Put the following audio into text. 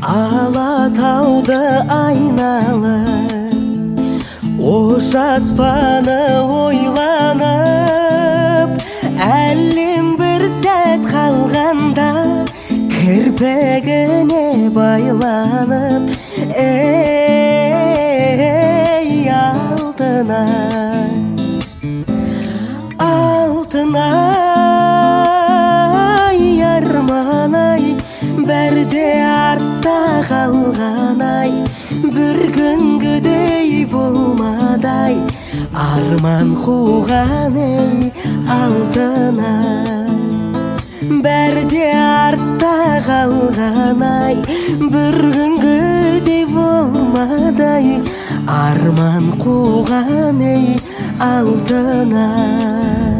Алатауды айналып, ош аспаны ойланып, әлем бір сәт қалғанда кірпігіне байланып, ей алтынай, алтынай, арманай, бәрде артта қалғанай, бір күнгідей болмадай, арман қуған ей алтынай. Бәрде артта қалғанай, бір күнгідей болмадай, арман қуған ей алтынай.